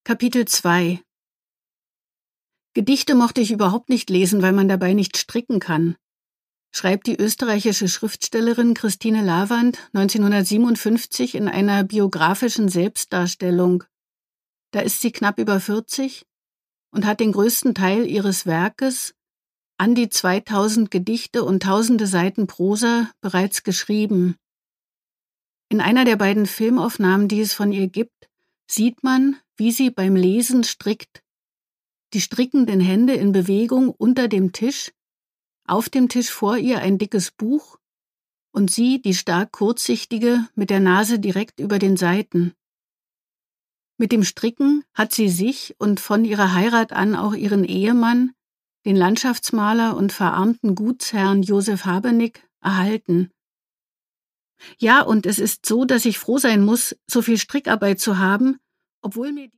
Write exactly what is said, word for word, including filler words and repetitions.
Kapitel zwei. Gedichte mochte ich überhaupt nicht lesen, weil man dabei nicht stricken kann, schreibt die österreichische Schriftstellerin Christine Lavand neunzehnhundertsiebenundfünfzig in einer biografischen Selbstdarstellung. Da ist sie knapp über vierzig und hat den größten Teil ihres Werkes, an die zweitausend Gedichte und tausende Seiten Prosa, bereits geschrieben. In einer der beiden Filmaufnahmen, die es von ihr gibt, sieht man, wie sie beim Lesen strickt. Die strickenden Hände in Bewegung unter dem Tisch, auf dem Tisch vor ihr ein dickes Buch und sie, die stark kurzsichtige, mit der Nase direkt über den Seiten. Mit dem Stricken hat sie sich und von ihrer Heirat an auch ihren Ehemann, den Landschaftsmaler und verarmten Gutsherrn Josef Habernick, erhalten. Ja, und es ist so, dass ich froh sein muss, so viel Strickarbeit zu haben, obwohl mir